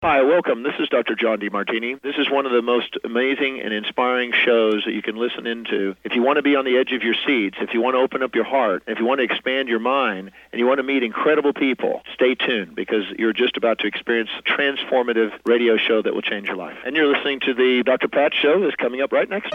Hi, welcome. This is Dr. John DeMartini. This is one of the most amazing and inspiring shows that you can listen into. If you want to be on the edge of your seats, if you want to open up your heart, if you want to expand your mind, and you want to meet incredible people, stay tuned because you're just about to experience a transformative radio show that will change your life. And you're listening to the Dr. Pat Show that's coming up right next.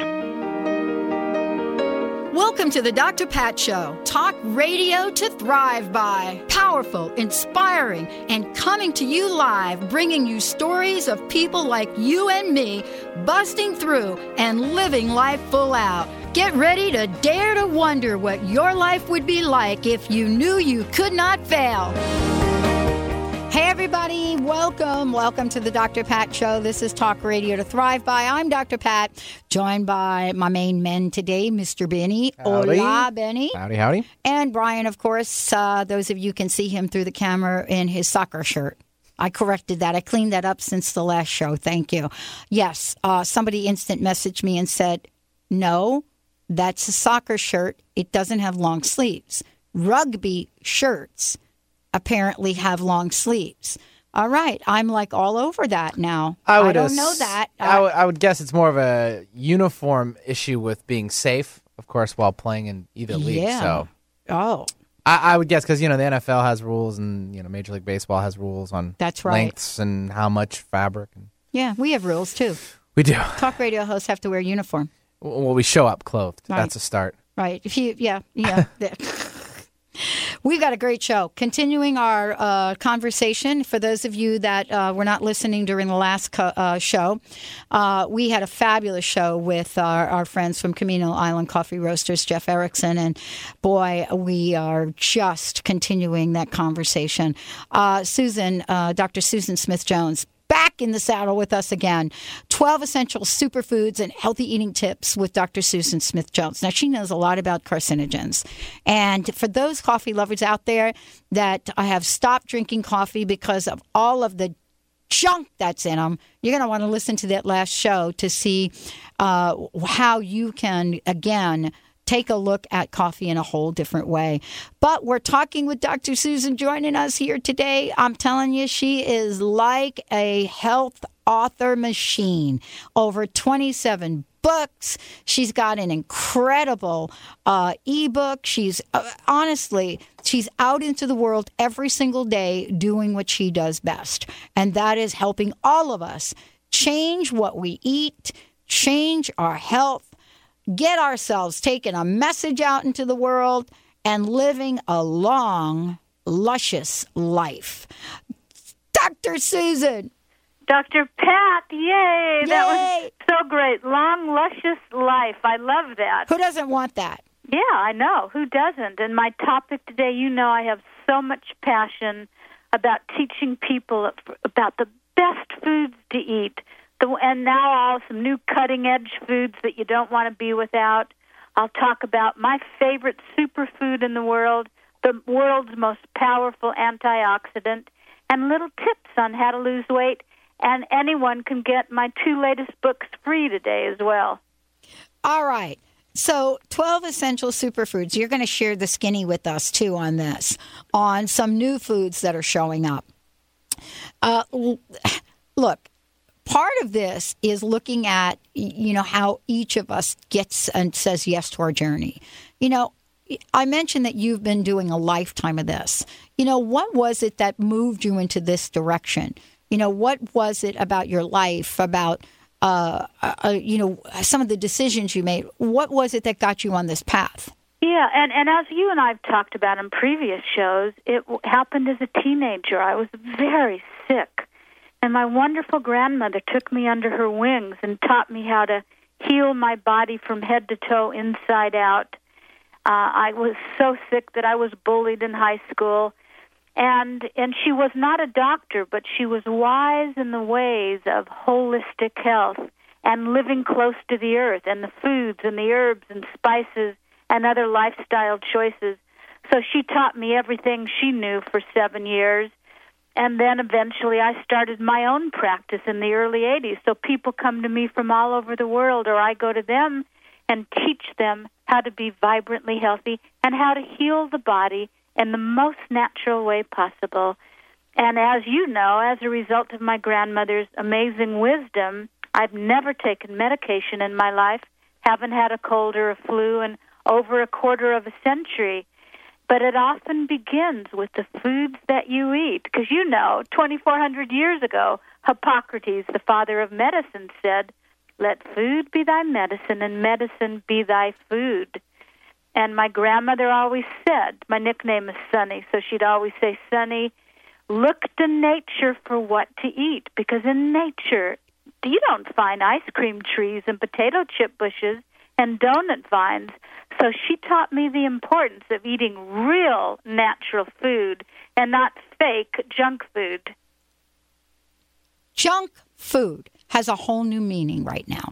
Welcome to the Dr. Pat Show. Talk radio to thrive by. Powerful, inspiring, and coming to you live, bringing you stories of people like you and me, busting through and living life full out. Get ready to dare to wonder what your life would be like if you knew you could not fail. Hey everybody, welcome to the Dr. Pat Show. This is Talk Radio to Thrive By. I'm Dr. Pat, joined by my main men today, Mr. Benny. Howdy. Hola, Benny. Howdy. And Brian, of course. Those of you can see him through the camera in his soccer shirt. I corrected that. I cleaned that up since the last show. Thank you. Yes, somebody instant messaged me and said, no, that's a soccer shirt. It doesn't have long sleeves. Rugby shirts apparently have long sleeves. All right. I'm like all over that now. I don't know that. I would guess it's more of a uniform issue with being safe, of course, while playing in either league. Yeah. So, I would guess because, the NFL has rules and, Major League Baseball has rules on That's right. lengths and how much fabric. Yeah, we have rules too. We do. Talk radio hosts have to wear uniform. Well, we show up clothed. Right. That's a start. Right. If you, yeah. We've got a great show. Continuing our conversation, for those of you that were not listening during the last show, we had a fabulous show with our friends from Camino Island Coffee Roasters, Jeff Erickson, and boy, we are just continuing that conversation. Dr. Susan Smith-Jones, back in the saddle with us again. 12 essential superfoods and healthy eating tips with Dr. Susan Smith-Jones. Now, she knows a lot about carcinogens. And for those coffee lovers out there that have stopped drinking coffee because of all of the junk that's in them, you're going to want to listen to that last show to see how you can, again, take a look at coffee in a whole different way. But we're talking with Dr. Susan joining us here today. I'm telling you, she is like a health author machine. Over 27 books. She's got an incredible ebook. She's honestly, she's out into the world every single day doing what she does best. And that is helping all of us change what we eat, change our health, get ourselves taking a message out into the world and living a long, luscious life. Dr. Susan. Dr. Pat, yay. That was so great. Long, luscious life. I love that. Who doesn't want that? Yeah, I know. Who doesn't? And my topic today, I have so much passion about teaching people about the best foods to eat. And now some new cutting-edge foods that you don't want to be without. I'll talk about my favorite superfood in the world, the world's most powerful antioxidant, and little tips on how to lose weight. And anyone can get my 2 latest books free today as well. All right. So 12 essential superfoods. You're going to share the skinny with us, too, on this, on some new foods that are showing up. Look. Part of this is looking at, how each of us gets and says yes to our journey. I mentioned that you've been doing a lifetime of this. What was it that moved you into this direction? What was it about your life, about, some of the decisions you made? What was it that got you on this path? Yeah, and as you and I have talked about in previous shows, it happened as a teenager. I was very sick. And my wonderful grandmother took me under her wings and taught me how to heal my body from head to toe, inside out. I was so sick that I was bullied in high school. And she was not a doctor, but she was wise in the ways of holistic health and living close to the earth and the foods and the herbs and spices and other lifestyle choices. So she taught me everything she knew for 7 years. And then eventually I started my own practice in the early 80s. So people come to me from all over the world, or I go to them and teach them how to be vibrantly healthy and how to heal the body in the most natural way possible. And as you know, as a result of my grandmother's amazing wisdom, I've never taken medication in my life, haven't had a cold or a flu in over a quarter of a century. But it often begins with the foods that you eat. Because 2,400 years ago, Hippocrates, the father of medicine, said, "Let food be thy medicine, and medicine be thy food." And my grandmother always said, my nickname is Sonny, so she'd always say, "Sonny, look to nature for what to eat." Because in nature, you don't find ice cream trees and potato chip bushes and donut vines. So she taught me the importance of eating real natural food and not fake junk food. Junk food has a whole new meaning right now.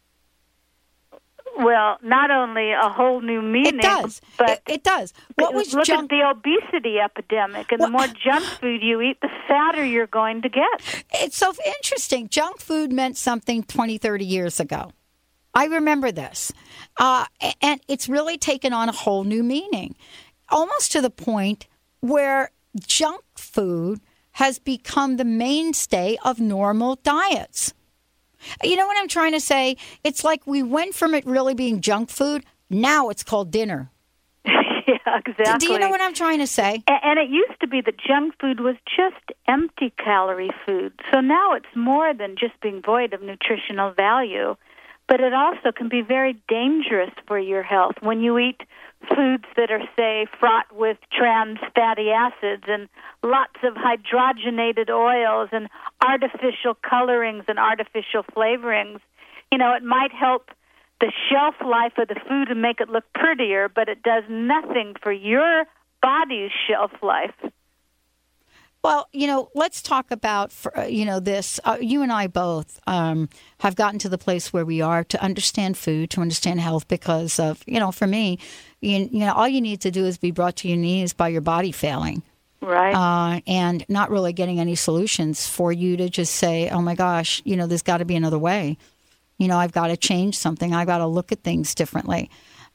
Well, not only a whole new meaning, it does. But it does. What was look junk? at the obesity epidemic, and the more junk food you eat, the fatter you're going to get. It's so interesting. Junk food meant something 20, 30 years ago. I remember this. And it's really taken on a whole new meaning, almost to the point where junk food has become the mainstay of normal diets. You know what I'm trying to say? It's like we went from it really being junk food. Now it's called dinner. Yeah, exactly. Do you know what I'm trying to say? And it used to be that junk food was just empty calorie food. So now it's more than just being void of nutritional value. But it also can be very dangerous for your health when you eat foods that are, say, fraught with trans fatty acids and lots of hydrogenated oils and artificial colorings and artificial flavorings. It might help the shelf life of the food and make it look prettier, but it does nothing for your body's shelf life. Well, let's talk about, this. You and I both have gotten to the place where we are to understand food, to understand health, because of, for me, all you need to do is be brought to your knees by your body failing. Right. And not really getting any solutions for you to just say, oh, my gosh, there's got to be another way. I've got to change something. I've got to look at things differently.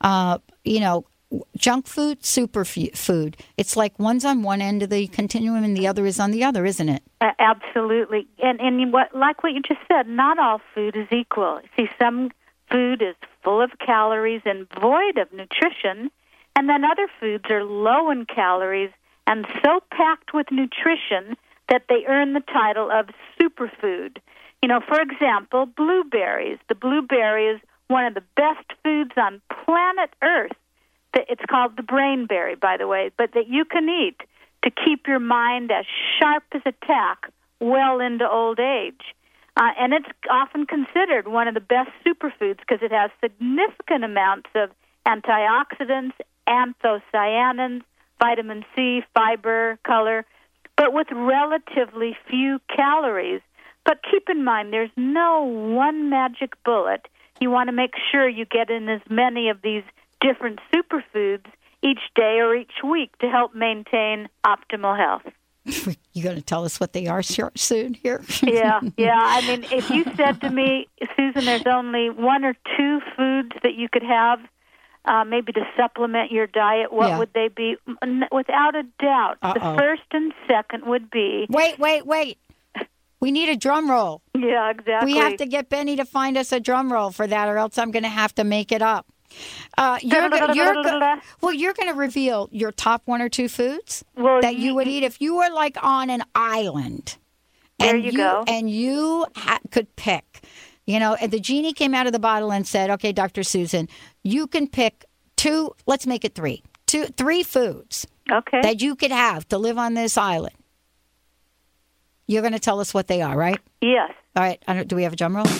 Junk food, superfood. It's like one's on one end of the continuum and the other is on the other, isn't it? Absolutely. And like what you just said, not all food is equal. See, some food is full of calories and void of nutrition, and then other foods are low in calories and so packed with nutrition that they earn the title of superfood. For example, blueberries. The blueberry is one of the best foods on planet Earth. It's called the brainberry, by the way, but that you can eat to keep your mind as sharp as a tack well into old age. And it's often considered one of the best superfoods because it has significant amounts of antioxidants, anthocyanins, vitamin C, fiber, color, but with relatively few calories. But keep in mind, there's no one magic bullet. You want to make sure you get in as many of these different superfoods each day or each week to help maintain optimal health. You going to tell us what they are soon here? Yeah. I mean, if you said to me, Susan, there's only one or two foods that you could have maybe to supplement your diet, what would they be? Without a doubt, the first and second would be... Wait. We need a drum roll. Yeah, exactly. We have to get Benny to find us a drum roll for that, or else I'm going to have to make it up. You're going to reveal your top one or two foods that you would eat if you were like on an island. There you go. And you could pick. And the genie came out of the bottle and said, okay, Dr. Susan, you can pick two, let's make it three foods that you could have to live on this island. You're going to tell us what they are, right? Yes. All right. Do we have a drum roll?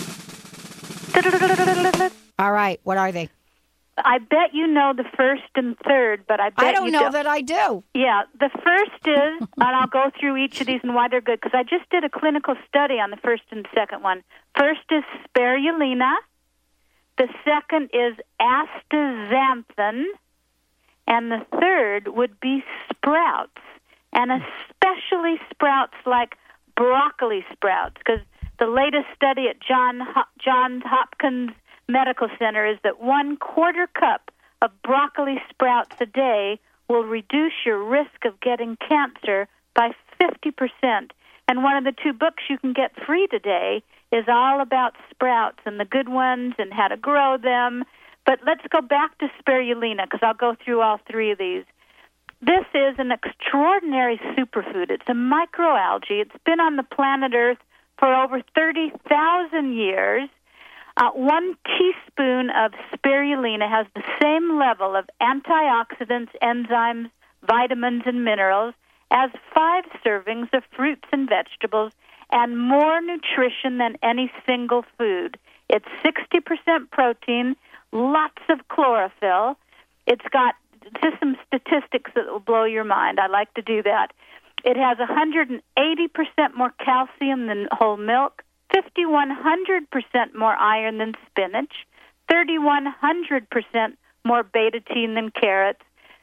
All right. What are they? I bet you know the first and third, but I bet I don't know that I do. Yeah. The first is, and I'll go through each of these and why they're good, because I just did a clinical study on the first and second one. First is spirulina. The second is astaxanthin. And the third would be sprouts, and especially sprouts like broccoli sprouts, because the latest study at Johns Hopkins Medical Center is that 1/4 cup of broccoli sprouts a day will reduce your risk of getting cancer by 50%. And one of the 2 books you can get free today is all about sprouts and the good ones and how to grow them. But let's go back to spirulina, because I'll go through all 3 of these. This is an extraordinary superfood. It's a microalgae. It's been on the planet Earth for over 30,000 years. 1 teaspoon of spirulina has the same level of antioxidants, enzymes, vitamins, and minerals as 5 servings of fruits and vegetables, and more nutrition than any single food. It's 60% protein, lots of chlorophyll. It's got just some statistics that will blow your mind. I like to do that. It has 180% more calcium than whole milk, 5,100% more iron than spinach, 3,100% more beta-carotene than carrots,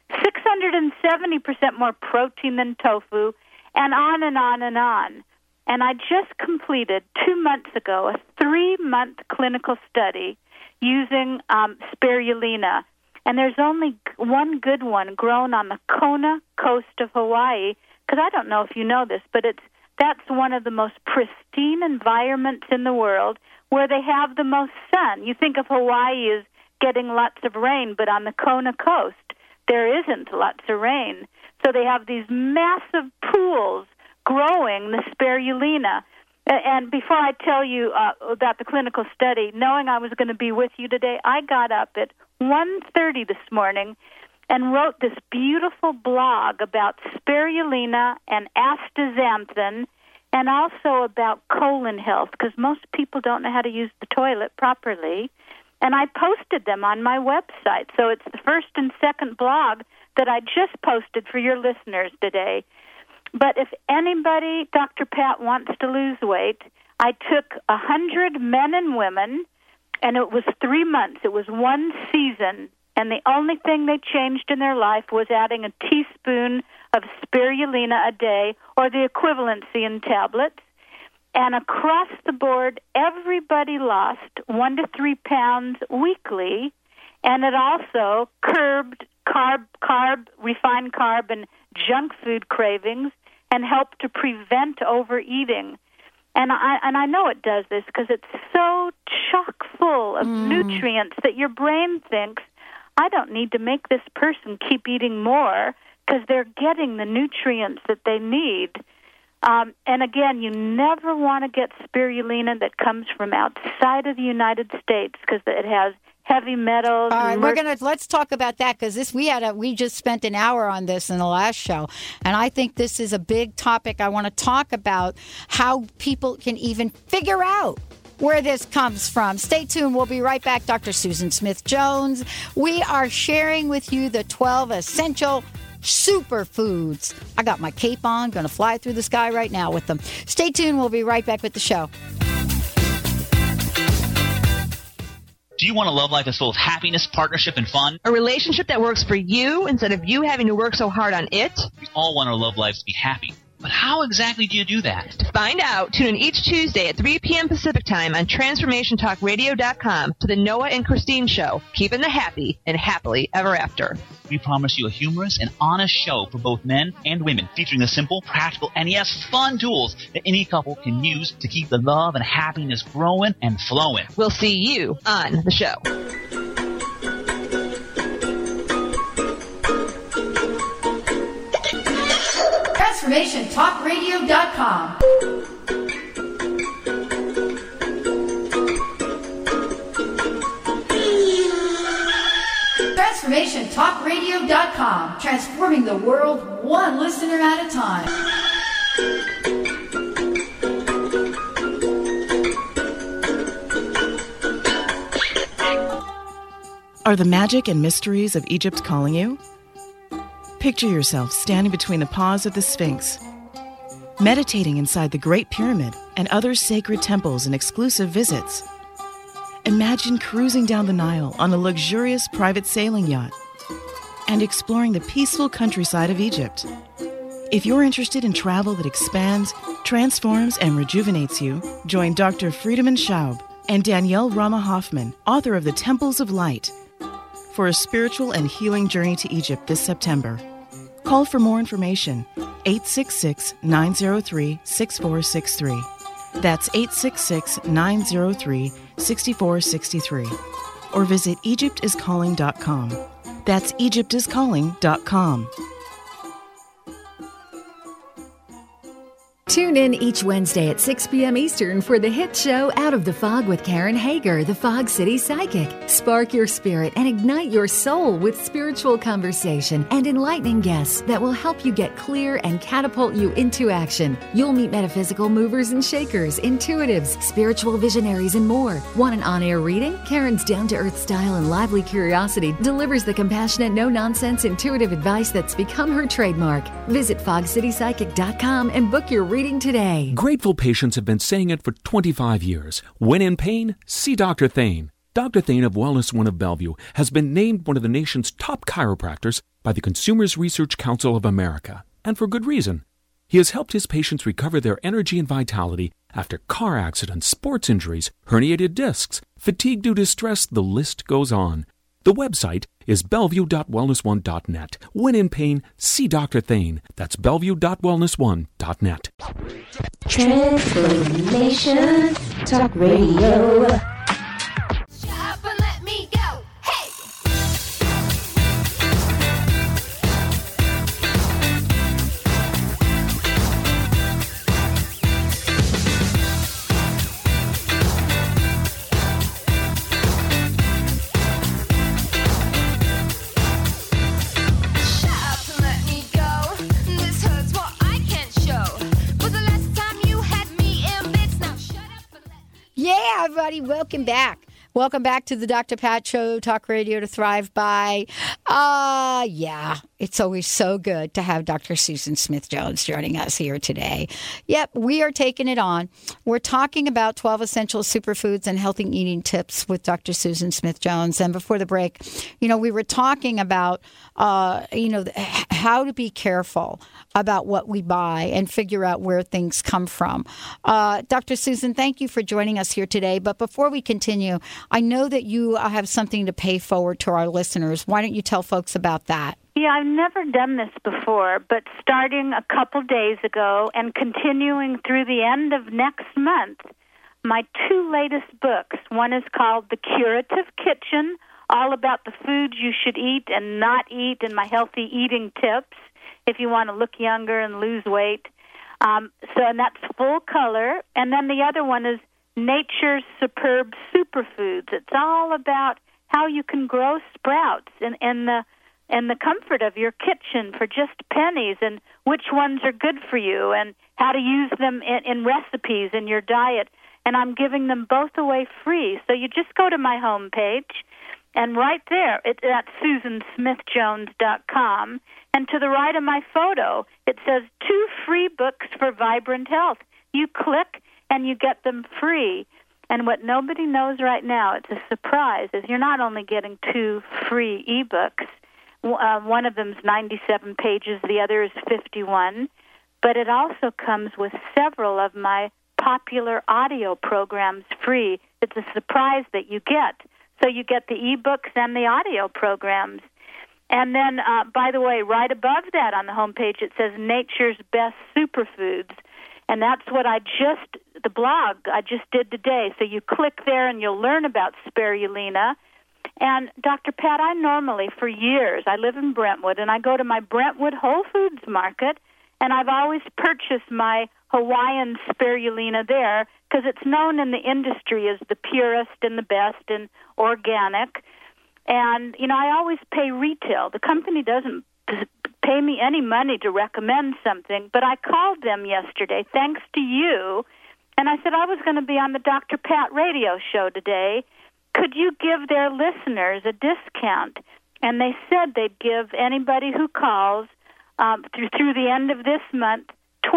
670% more protein than tofu, and on and on and on. And I just completed 2 months ago a 3-month clinical study using spirulina. And there's only one good one grown on the Kona coast of Hawaii, because I don't know if you know this, but that's one of the most pristine environments in the world where they have the most sun. You think of Hawaii as getting lots of rain, but on the Kona coast, there isn't lots of rain. So they have these massive pools growing the spirulina. And before I tell you about the clinical study, knowing I was going to be with you today, I got up at 1:30 this morning and wrote this beautiful blog about spirulina and astaxanthin, and also about colon health, because most people don't know how to use the toilet properly. And I posted them on my website. So it's the first and second blog that I just posted for your listeners today. But if anybody, Dr. Pat, wants to lose weight, I took 100 men and women, and it was 3 months. It was 1 season. And the only thing they changed in their life was adding a teaspoon of spirulina a day, or the equivalency in tablets. And across the board, everybody lost 1 to 3 pounds weekly, and it also curbed refined carb and junk food cravings, and helped to prevent overeating. And I know it does this because it's so chock full of nutrients that your brain thinks, I don't need to make this person keep eating more because they're getting the nutrients that they need. And again, you never want to get spirulina that comes from outside of the United States because it has heavy metals. All right, let's talk about that, because we just spent an hour on this in the last show, and I think this is a big topic. I want to talk about how people can even figure out where this comes from. Stay tuned. We'll be right back. Dr. Susan Smith-Jones. We are sharing with you the 12 essential superfoods. I got my cape on, going to fly through the sky right now with them. Stay tuned. We'll be right back with the show. Do you want a love life that's full of happiness, partnership, and fun? A relationship that works for you instead of you having to work so hard on it? We all want our love lives to be happy. But how exactly do you do that? To find out, tune in each Tuesday at 3 p.m. Pacific Time on TransformationTalkRadio.com to the Noah and Christine Show, keeping the happy and happily ever after. We promise you a humorous and honest show for both men and women, featuring the simple, practical, and yes, fun tools that any couple can use to keep the love and happiness growing and flowing. We'll see you on the show. TransformationTalkRadio.com. TransformationTalkRadio.com. Transforming the world one listener at a time. Are the magic and mysteries of Egypt calling you? Picture yourself standing between the paws of the Sphinx, meditating inside the Great Pyramid and other sacred temples and exclusive visits. Imagine cruising down the Nile on a luxurious private sailing yacht and exploring the peaceful countryside of Egypt. If you're interested in travel that expands, transforms, and rejuvenates you, join Dr. Friedemann Schaub and Danielle Rama Hoffman, author of The Temples of Light, for a spiritual and healing journey to Egypt this September. Call for more information, 866-903-6463. That's 866-903-6463. Or visit EgyptIsCalling.com. That's EgyptIsCalling.com. Tune in each Wednesday at 6 p.m. Eastern for the hit show Out of the Fog with Karen Hager, the Fog City Psychic. Spark your spirit and ignite your soul with spiritual conversation and enlightening guests that will help you get clear and catapult you into action. You'll meet metaphysical movers and shakers, intuitives, spiritual visionaries, and more. Want an on-air reading? Karen's down-to-earth style and lively curiosity delivers the compassionate, no-nonsense, intuitive advice that's become her trademark. Visit fogcitypsychic.com and book your reading today. Grateful patients have been saying it for 25 years. When in pain, see Dr. Thane. Dr. Thane of Wellness One of Bellevue has been named one of the nation's top chiropractors by the Consumers Research Council of America, and for good reason. He has helped his patients recover their energy and vitality after car accidents, sports injuries, herniated discs, fatigue due to stress, the list goes on. The website is bellevue.wellness1.net. When in pain, see Dr. Thane. That's bellevue.wellness1.net. Transformation Talk Radio. Shut up and let me go. Hey! Yeah, everybody, welcome back. Welcome back to the Dr. Pat Show, Talk Radio to Thrive By. Yeah, it's always so good to have Dr. Susan Smith-Jones joining us here today. Yep, we are taking it on. We're talking about 12 essential superfoods and healthy eating tips with Dr. Susan Smith-Jones. And before the break, we were talking about, how to be careful about what we buy and figure out where things come from. Dr. Susan, thank you for joining us here today. But before we continue, I know that you have something to pay forward to our listeners. Why don't you tell folks about that? Yeah, I've never done this before, but starting a couple days ago and continuing through the end of next month, my two latest books. One is called The Curative Kitchen, all about the foods you should eat and not eat and my healthy eating tips if you want to look younger and lose weight. And that's full color. And then the other one is Nature's Superb Superfoods. It's all about how you can grow sprouts in the comfort of your kitchen for just pennies, and which ones are good for you, and how to use them in recipes in your diet. And I'm giving them both away free. So you just go to my homepage, and right there, it's at SusanSmithJones.com, and to the right of my photo, it says 2 free books for vibrant health. You click, and you get them free. And what nobody knows right now, it's a surprise, is you're not only getting 2 free ebooks. One of them's 97 pages, the other is 51. But it also comes with several of my popular audio programs free. It's a surprise that you get. So you get the ebooks and the audio programs. And then, by the way, right above that on the homepage, it says Nature's Best Superfoods. And that's what the blog I just did today. So you click there and you'll learn about spirulina. And Dr. Pat, I normally, for years, I live in Brentwood, and I go to my Brentwood Whole Foods Market, and I've always purchased my Hawaiian spirulina there because it's known in the industry as the purest and the best and organic. And, I always pay retail. The company doesn't pay me any money to recommend something, but I called them yesterday, thanks to you, and I said I was going to be on the Dr. Pat radio show today. Could you give their listeners a discount? And they said they'd give anybody who calls through the end of this month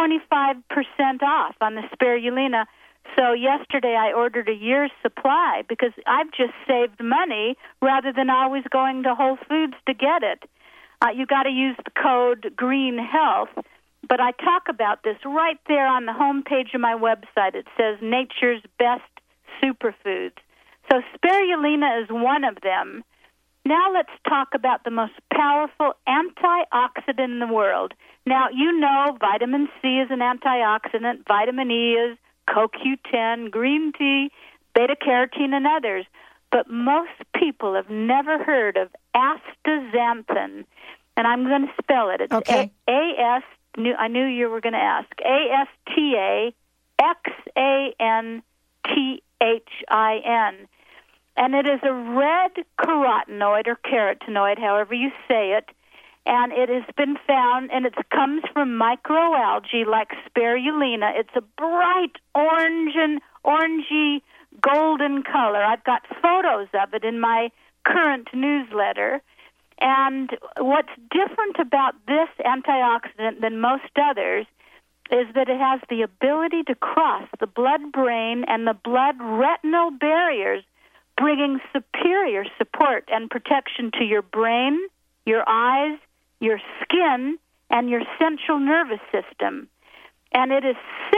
25% off on the spirulina. So yesterday I ordered a year's supply because I've just saved money rather than always going to Whole Foods to get it. You got to use the code GREENHEALTH, but I talk about this right there on the homepage of my website. It says Nature's Best Superfoods. So spirulina is one of them. Now let's talk about the most powerful antioxidant in the world. Now, you know vitamin C is an antioxidant, vitamin E is, CoQ10, green tea, beta-carotene, and others. But most people have never heard of astaxanthin, and I'm going to spell it. It's okay. I knew you were going to ask. ASTAXANTHIN. And it is a red carotenoid or carotenoid, however you say it. And it has been found, and it comes from microalgae like spirulina. It's a bright orangey golden color. I've got photos of it in my current newsletter. And what's different about this antioxidant than most others is that it has the ability to cross the blood-brain and the blood-retinal barriers, bringing superior support and protection to your brain, your eyes, your skin, and your central nervous system. And it is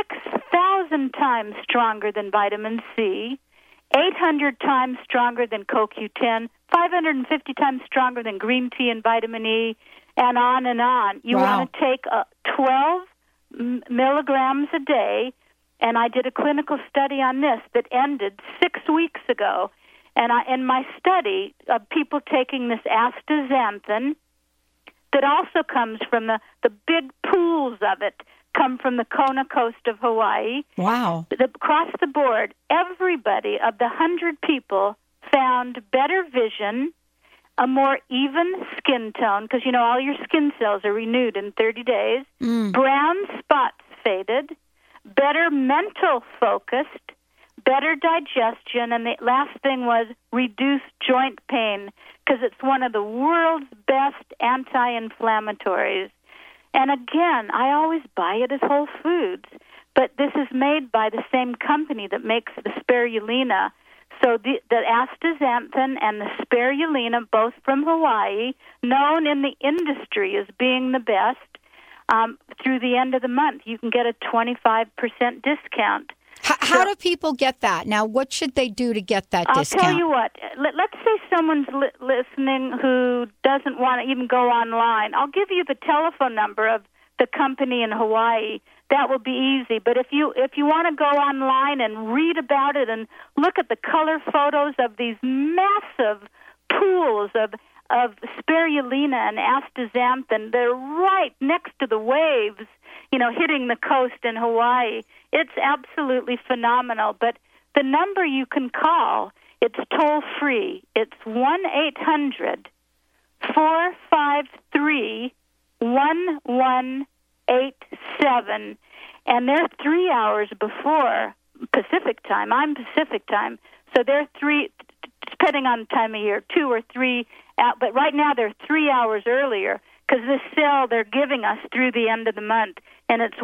6,000 times stronger than vitamin C, 800 times stronger than CoQ10, 550 times stronger than green tea and vitamin E, and on and on. You want to take 12 milligrams a day, and I did a clinical study on this that ended 6 weeks ago. And in my study of people taking this astaxanthin, that also comes from the big pools of it, come from the Kona coast of Hawaii. Wow. Across the board, everybody of the 100 people found better vision, a more even skin tone, because, you know, all your skin cells are renewed in 30 days, brown spots faded, better mental focused, better digestion, and the last thing was reduced joint pain, because it's one of the world's best anti-inflammatories. And again, I always buy it at Whole Foods, but this is made by the same company that makes the spirulina. So the astaxanthin and the spirulina, both from Hawaii, known in the industry as being the best, through the end of the month, you can get a 25% discount. How do people get that? Now, what should they do to get that discount? I'll tell you what. Let's say someone's listening who doesn't want to even go online. I'll give you the telephone number of the company in Hawaii. That will be easy. But if you want to go online and read about it and look at the color photos of these massive pools of spirulina and astaxanthin, they're right next to the waves, you know, hitting the coast in Hawaii. It's absolutely phenomenal. But the number you can call, it's toll-free. It's 1-800-453-1187. And they're 3 hours before Pacific time. I'm Pacific time. So they're depending on the time of year, 2 or 3 out. But right now they're 3 hours earlier because this sale they're giving us through the end of the month. And it's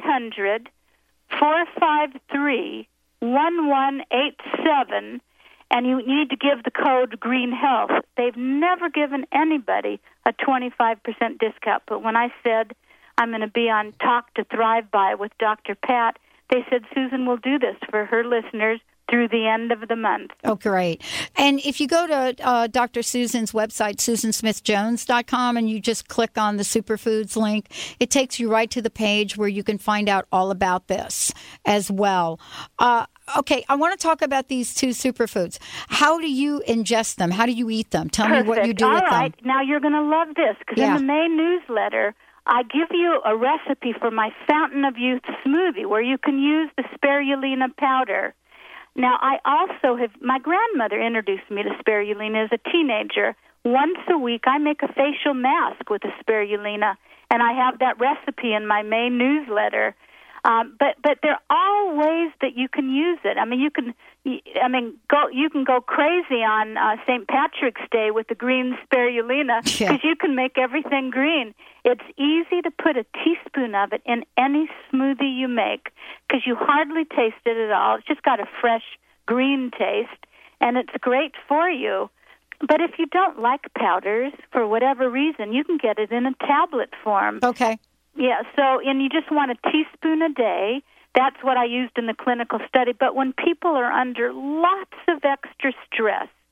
1-800-453-1187, and you need to give the code Green Health. They've never given anybody a 25% discount, but when I said I'm going to be on Talk to Thrive By with Dr. Pat, they said Susan will do this for her listeners through the end of the month. Oh, great. And if you go to Dr. Susan's website, susansmithjones.com, and you just click on the Superfoods link, it takes you right to the page where you can find out all about this as well. Okay, I want to talk about these two superfoods. How do you ingest them? How do you eat them? Tell me what you do with them. All right. Now you're going to love this, because in the May newsletter, I give you a recipe for my Fountain of Youth smoothie where you can use the spirulina powder. Now, I also my grandmother introduced me to spirulina as a teenager. Once a week, I make a facial mask with the spirulina, and I have that recipe in my May newsletter. But there are all ways that you can use it. You can go crazy on St. Patrick's Day with the green spirulina because you can make everything green. It's easy to put a teaspoon of it in any smoothie you make because you hardly taste it at all. It's just got a fresh green taste, and it's great for you. But if you don't like powders for whatever reason, you can get it in a tablet form. Okay. Yeah, and you just want a teaspoon a day. That's what I used in the clinical study. But when people are under lots of extra stress,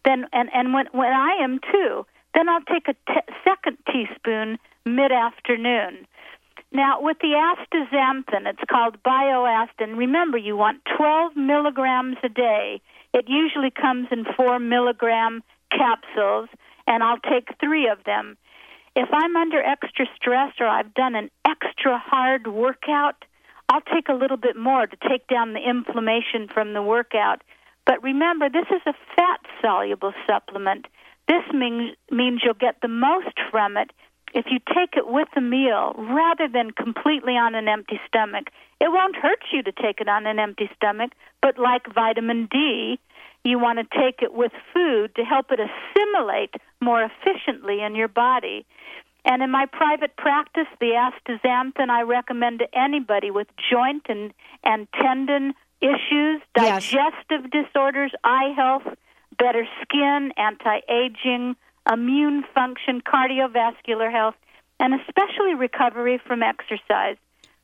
then and when I am too, then I'll take a second teaspoon mid-afternoon. Now, with the astaxanthin, it's called BioAstin. Remember, you want 12 milligrams a day. It usually comes in 4 milligram capsules, and I'll take 3 of them. If I'm under extra stress or I've done an extra hard workout, I'll take a little bit more to take down the inflammation from the workout. But remember, this is a fat-soluble supplement. This means you'll get the most from it if you take it with a meal rather than completely on an empty stomach. It won't hurt you to take it on an empty stomach, but like vitamin D, you want to take it with food to help it assimilate more efficiently in your body. And in my private practice, the astaxanthin I recommend to anybody with joint and tendon issues, digestive disorders, eye health, better skin, anti-aging, immune function, cardiovascular health, and especially recovery from exercise.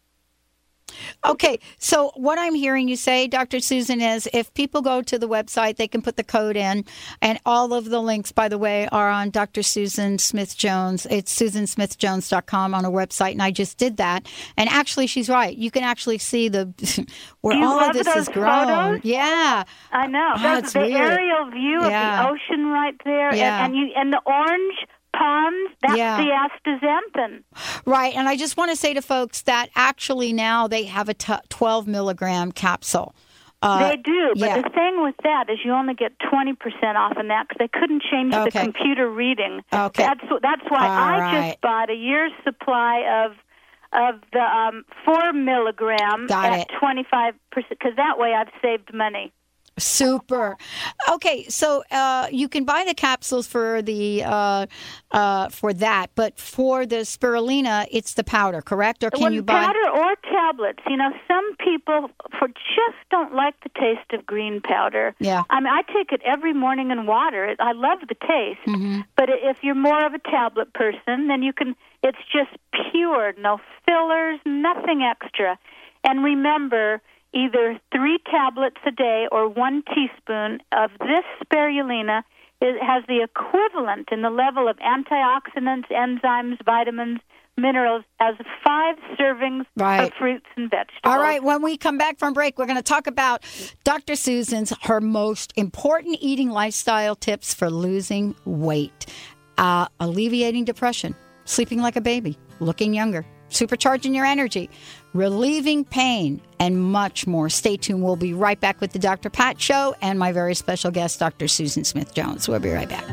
Okay, so what I'm hearing you say, Dr. Susan, is if people go to the website, they can put the code in, and all of the links, by the way, are on Dr. Susan Smith-Jones. It's susansmithjones.com on a website, and I just did that. And actually, she's right. You can actually see where all of this is grown. Photos? Yeah. I know. That's the weird. aerial view of the ocean right there, and the orange ponds, that's the astaxanthin. Right, and I just want to say to folks that actually now they have a 12 milligram capsule. They do, but the thing with that is you only get 20% off in that because they couldn't change the computer reading. Okay. That's why just bought a year's supply of the 4 milligram at 25%, because that way I've saved money. Super. Okay, so you can buy the capsules for the for that, but for the spirulina, it's the powder, correct? Or can you buy powder or tablets? You know, some people just don't like the taste of green powder. Yeah. I mean, I take it every morning in water. I love the taste. Mm-hmm. But if you're more of a tablet person, then you can. It's just pure, no fillers, nothing extra. And remember, either 3 tablets a day or 1 teaspoon of this spirulina has the equivalent in the level of antioxidants, enzymes, vitamins, minerals as 5 servings of fruits and vegetables. All right, when we come back from break, we're going to talk about Dr. Susan's, her most important eating lifestyle tips for losing weight, alleviating depression, sleeping like a baby, looking younger, supercharging your energy, relieving pain, and much more. Stay tuned. We'll be right back with the Dr. Pat Show and my very special guest, Dr. Susan Smith-Jones. We'll be right back.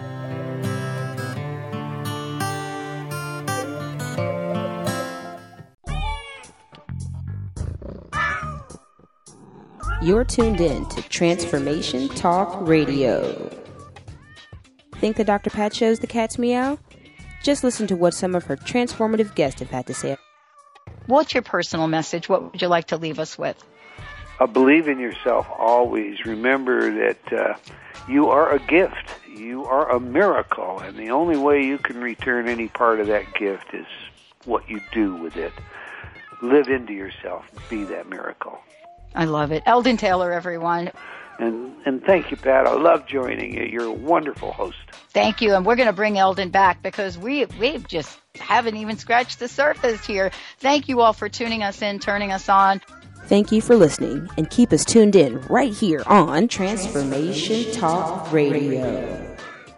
You're tuned in to Transformation Talk Radio. Think the Dr. Pat Show's the cat's meow? Just listen to what some of her transformative guests have had to say. What's your personal message? What would you like to leave us with? Believe in yourself always. Remember that you are a gift. You are a miracle. And the only way you can return any part of that gift is what you do with it. Live into yourself. Be that miracle. I love it. Eldon Taylor, everyone. And thank you, Pat. I love joining you. You're a wonderful host. Thank you. And we're going to bring Eldon back because we just haven't even scratched the surface here. Thank you all for tuning us in, turning us on. Thank you for listening, and keep us tuned in right here on Transformation Talk Radio.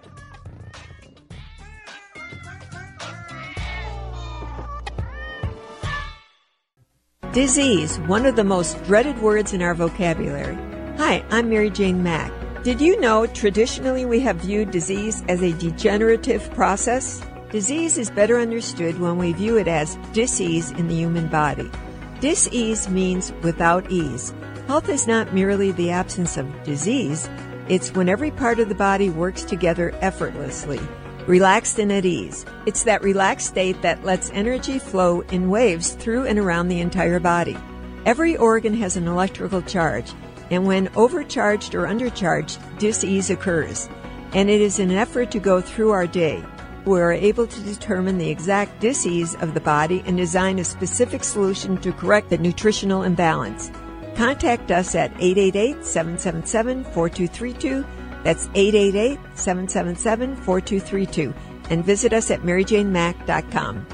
Disease, one of the most dreaded words in our vocabulary. Hi, I'm Mary Jane Mack. Did you know traditionally we have viewed disease as a degenerative process? Disease is better understood when we view it as dis-ease in the human body. Dis-ease means without ease. Health is not merely the absence of disease, it's when every part of the body works together effortlessly, relaxed and at ease. It's that relaxed state that lets energy flow in waves through and around the entire body. Every organ has an electrical charge, and when overcharged or undercharged, dis-ease occurs. And it is an effort to go through our day. We are able to determine the exact dis-ease of the body and design a specific solution to correct the nutritional imbalance. Contact us at 888-777-4232 That's 888-777-4232. And visit us at maryjanemack.com.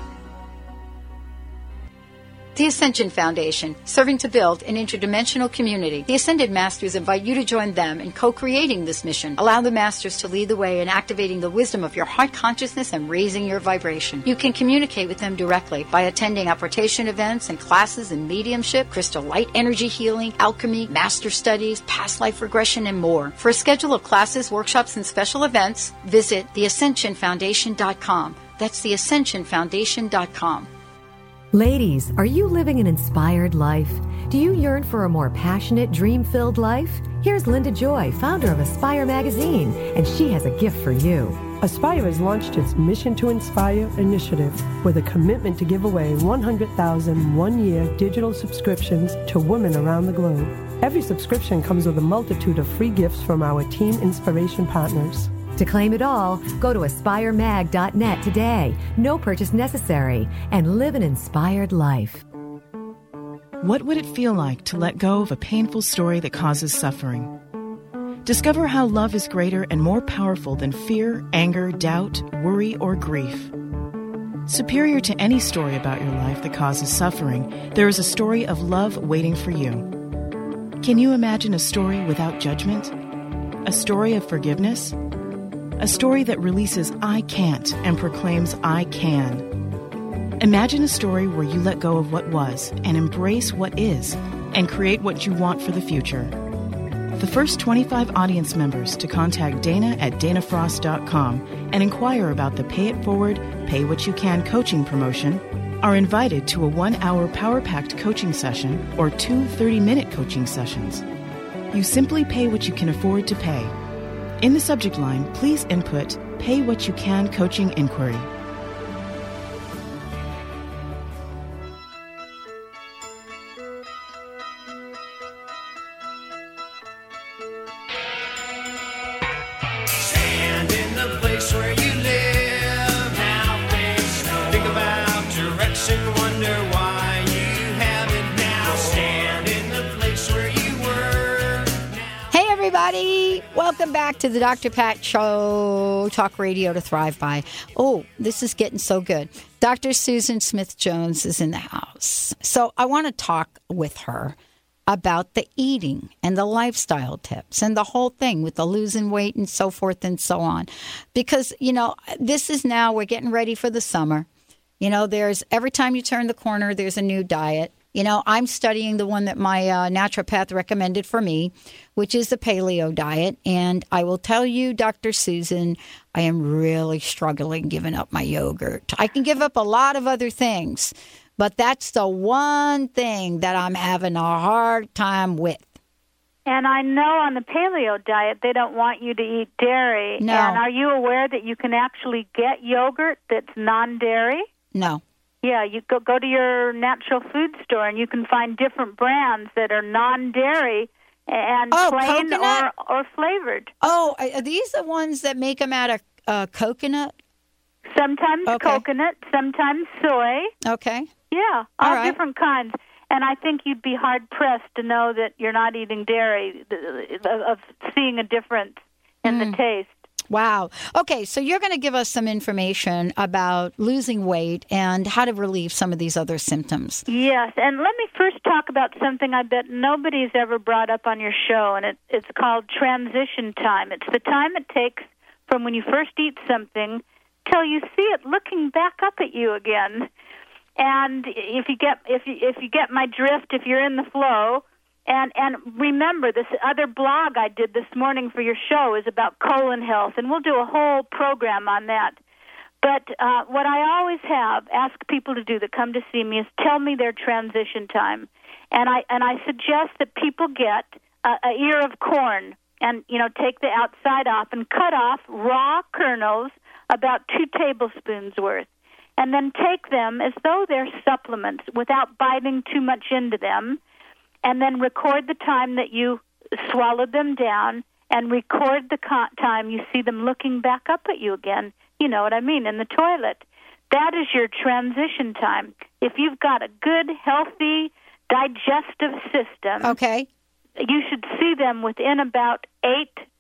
The Ascension Foundation, serving to build an interdimensional community. The Ascended Masters invite you to join them in co-creating this mission. Allow the Masters to lead the way in activating the wisdom of your heart consciousness and raising your vibration. You can communicate with them directly by attending apportation events and classes in mediumship, crystal light energy healing, alchemy, master studies, past life regression, and more. For a schedule of classes, workshops, and special events, visit theascensionfoundation.com. That's theascensionfoundation.com. Ladies, are you living an inspired life? Do you yearn for a more passionate, dream-filled life? Here's Linda Joy, founder of Aspire Magazine, and she has a gift for you. Aspire has launched its Mission to Inspire initiative with a commitment to give away 100,000 one-year digital subscriptions to women around the globe. Every subscription comes with a multitude of free gifts from our team inspiration partners. To claim it all, go to aspiremag.net today. No purchase necessary, and live an inspired life. What would it feel like to let go of a painful story that causes suffering? Discover how love is greater and more powerful than fear, anger, doubt, worry, or grief. Superior to any story about your life that causes suffering, there is a story of love waiting for you. Can you imagine a story without judgment? A story of forgiveness? A story that releases I can't and proclaims I can. Imagine a story where you let go of what was and embrace what is and create what you want for the future. The first 25 audience members to contact Dana at danafrost.com and inquire about the Pay It Forward, Pay What You Can coaching promotion are invited to a 1-hour power-packed coaching session or 2 30-minute coaching sessions. You simply pay what you can afford to pay. In the subject line, please input Pay What You Can Coaching Inquiry. Stand in the place where you live. Now face no. Think about direction, wonder why you haven't now. Stand in the place where you were. Hey, everybody. Welcome back to the Dr. Pat Show, Talk Radio to Thrive By. Oh, this is getting so good. Dr. Susan Smith-Jones is in the house. So I want to talk with her about the eating and the lifestyle tips and the whole thing with the losing weight and so forth and so on. Because, you know, this is now, we're getting ready for the summer. You know, there's every time you turn the corner, there's a new diet. You know, I'm studying the one that my naturopath recommended for me, which is the paleo diet. And I will tell you, Dr. Susan, I am really struggling giving up my yogurt. I can give up a lot of other things, but that's the one thing that I'm having a hard time with. And I know on the paleo diet, they don't want you to eat dairy. No. And are you aware that you can actually get yogurt that's non-dairy? No. Yeah, you go to your natural food store, and you can find different brands that are non-dairy and plain coconut? or flavored. Oh, are these the ones that make them out of coconut? Sometimes coconut, sometimes soy. Okay. Yeah, all right. different kinds. And I think you'd be hard-pressed to know that you're not eating dairy, of seeing a difference in the taste. Wow. Okay, so you're going to give us some information about losing weight and how to relieve some of these other symptoms. Yes, and let me first talk about something I bet nobody's ever brought up on your show, and it's called transition time. It's the time it takes from when you first eat something till you see it looking back up at you again. And if you get my drift, if you're in the flow. And remember, this other blog I did this morning for your show is about colon health, and we'll do a whole program on that. But what I always ask people to do that come to see me is tell me their transition time. And I suggest that people get an ear of corn and, you know, take the outside off and cut off raw kernels, about 2 tablespoons worth, and then take them as though they're supplements without biting too much into them. And then record the time that you swallowed them down and record the time you see them looking back up at you again. You know what I mean, in the toilet. That is your transition time. If you've got a good, healthy, digestive system, okay, you should see them within about 8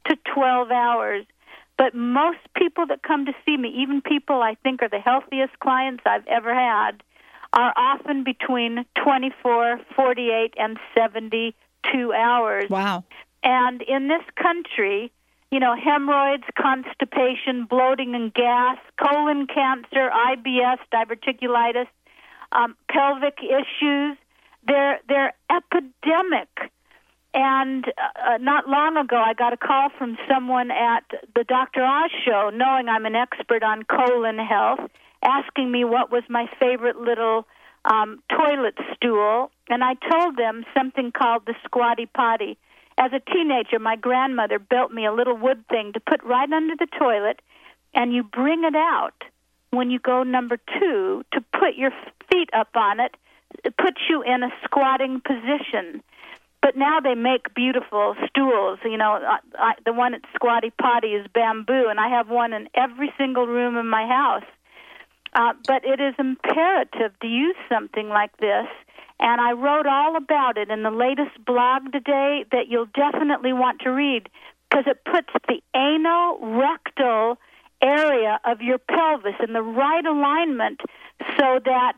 to 12 hours. But most people that come to see me, even people I think are the healthiest clients I've ever had, are often between 24, 48, and 72 hours. Wow. And in this country, you know, hemorrhoids, constipation, bloating and gas, colon cancer, IBS, diverticulitis, pelvic issues, they're epidemic. And not long ago, I got a call from someone at the Dr. Oz show, knowing I'm an expert on colon health, asking me what was my favorite little toilet stool. And I told them something called the Squatty Potty. As a teenager, my grandmother built me a little wood thing to put right under the toilet, and you bring it out when you go number 2 to put your feet up on it. It puts you in a squatting position. But now they make beautiful stools. You know, the one at Squatty Potty is bamboo, and I have one in every single room in my house. But it is imperative to use something like this, and I wrote all about it in the latest blog today that you'll definitely want to read, because it puts the anorectal area of your pelvis in the right alignment so that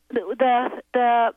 the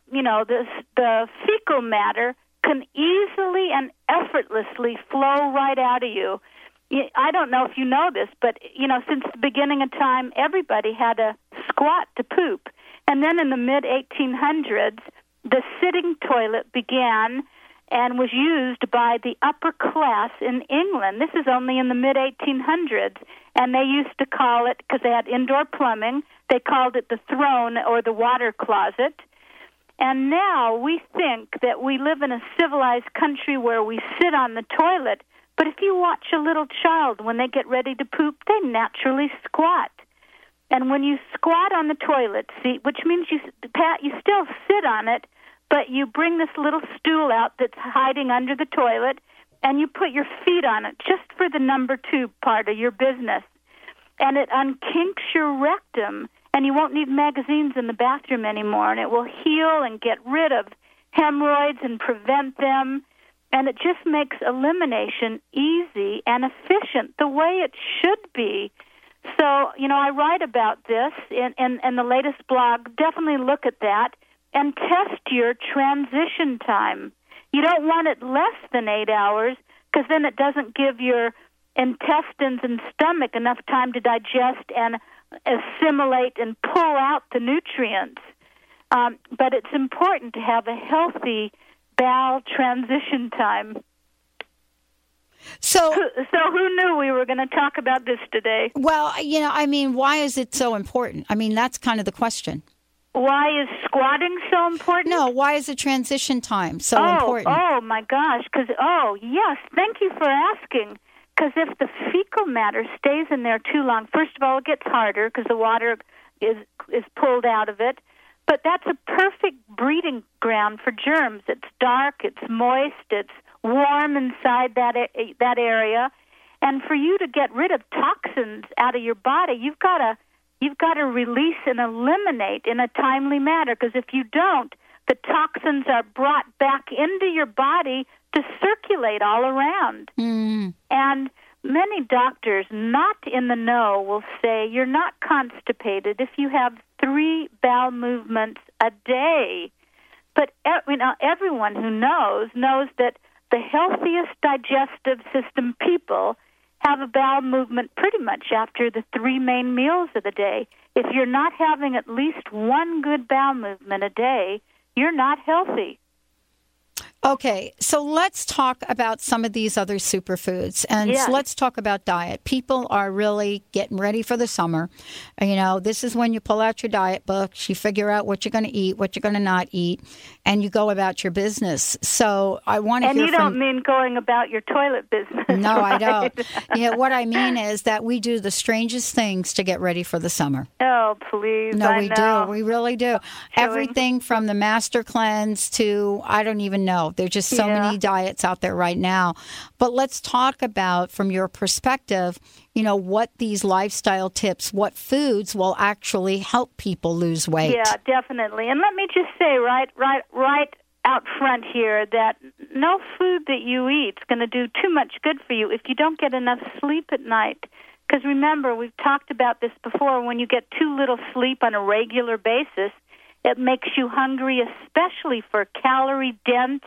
fecal matter can easily and effortlessly flow right out of you. I don't know if you know this, but, you know, since the beginning of time, everybody had to squat to poop. And then in the mid-1800s, the sitting toilet began and was used by the upper class in England. This is only in the mid-1800s. And they used to call it, because they had indoor plumbing, they called it the throne or the water closet. And now we think that we live in a civilized country where we sit on the toilet, but if you watch a little child when they get ready to poop, they naturally squat. And when you squat on the toilet seat, which means you still sit on it, but you bring this little stool out that's hiding under the toilet, and you put your feet on it just for the number 2 part of your business. And it unkinks your rectum, and you won't need magazines in the bathroom anymore, and it will heal and get rid of hemorrhoids and prevent them, and it just makes elimination easy and efficient, the way it should be. So, you know, I write about this in the latest blog. Definitely look at that and test your transition time. You don't want it less than 8 hours, because then it doesn't give your intestines and stomach enough time to digest and assimilate and pull out the nutrients. But it's important to have a healthy bowel transition time. So who knew we were going to talk about this today? Well, you know, I mean, why is it so important? I mean, that's kind of the question. Why is squatting so important? No, why is the transition time so important? Oh, my gosh. Yes, thank you for asking. Because if the fecal matter stays in there too long, first of all, it gets harder because the water is pulled out of it. But that's a perfect breeding ground for germs. It's dark, it's moist, it's warm inside that area. And for you to get rid of toxins out of your body, you've got to release and eliminate in a timely manner. Because if you don't, the toxins are brought back into your body to circulate all around. And many doctors not in the know will say you're not constipated if you have 3 bowel movements a day. But everyone who knows that the healthiest digestive system people have a bowel movement pretty much after the 3 main meals of the day. If you're not having at least 1 good bowel movement a day, you're not healthy. Okay, so let's talk about some of these other superfoods, and let's talk about diet. People are really getting ready for the summer. You know, this is when you pull out your diet books, you figure out what you're going to eat, what you're going to not eat, and you go about your business. So I want to hear And you don't mean going about your toilet business. No, right? I don't. You know, what I mean is that we do the strangest things to get ready for the summer. Oh, please. No, we do. We really do. Everything from the Master Cleanse to, I don't even know. There's just so many diets out there right now. But let's talk about, from your perspective, you know, what these lifestyle tips, what foods will actually help people lose weight. Yeah, definitely. And let me just say right out front here that no food that you eat is going to do too much good for you if you don't get enough sleep at night. Because remember, we've talked about this before, when you get too little sleep on a regular basis, it makes you hungry, especially for calorie-dense,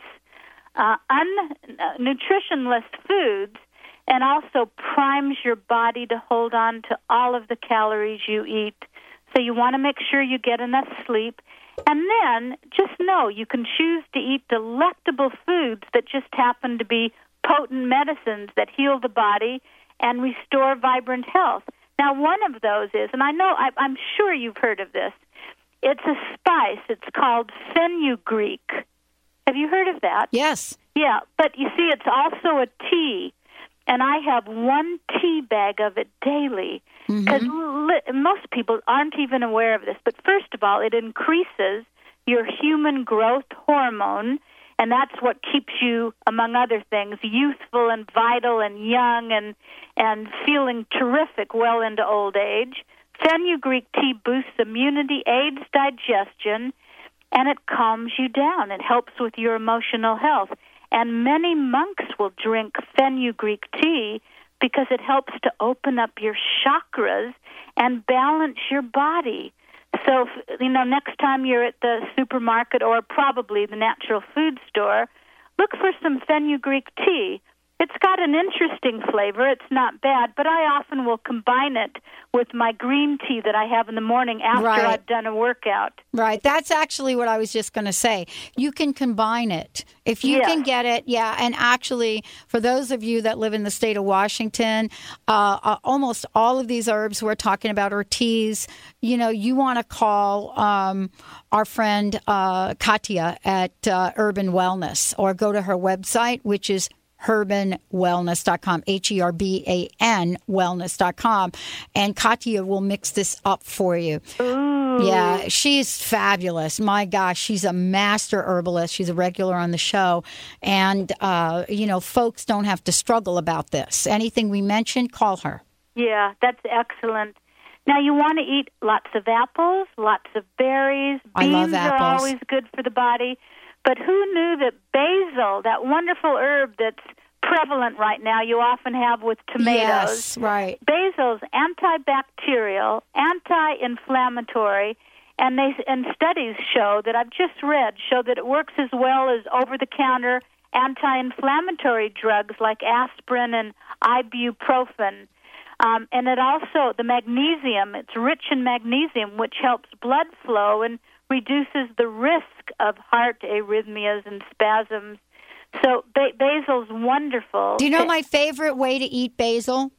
nutritionless foods, and also primes your body to hold on to all of the calories you eat. So you want to make sure you get enough sleep. And then just know you can choose to eat delectable foods that just happen to be potent medicines that heal the body and restore vibrant health. Now, one of those is, and I'm sure you've heard of this, it's a spice. It's called fenugreek. Have you heard of that? Yes. Yeah, but you see, it's also a tea, and I have 1 tea bag of it daily, because most people aren't even aware of this. But first of all, it increases your human growth hormone, and that's what keeps you, among other things, youthful and vital and young and feeling terrific well into old age. Fenugreek tea boosts immunity, aids digestion, and it calms you down. It helps with your emotional health. And many monks will drink fenugreek tea because it helps to open up your chakras and balance your body. So, next time you're at the supermarket or probably the natural food store, look for some fenugreek tea. It's got an interesting flavor. It's not bad, but I often will combine it with my green tea that I have in the morning after I've done a workout. Right. That's actually what I was just going to say. You can combine it. If you can get it, and actually, for those of you that live in the state of Washington, almost all of these herbs we're talking about are teas. You want to call our friend Katya at Urban Wellness, or go to her website, which is herbanwellness.com, HERBAN wellness.com, and Katya will mix this up for you. Ooh. Yeah, she's fabulous. My gosh, she's a master herbalist. She's a regular on the show. And, folks don't have to struggle about this. Anything we mentioned, call her. Yeah, that's excellent. Now, you want to eat lots of apples, lots of berries. I love Beans apples. are always good for the body. But who knew that basil, that wonderful herb that's prevalent right now, you often have with tomatoes. Yes, right. Basil's antibacterial, anti-inflammatory, and studies show that I've just read show that it works as well as over-the-counter anti-inflammatory drugs like aspirin and ibuprofen. And it also, the magnesium, it's rich in magnesium, which helps blood flow and reduces the risk of heart arrhythmias and spasms. So basil's wonderful. Do you know my favorite way to eat basil?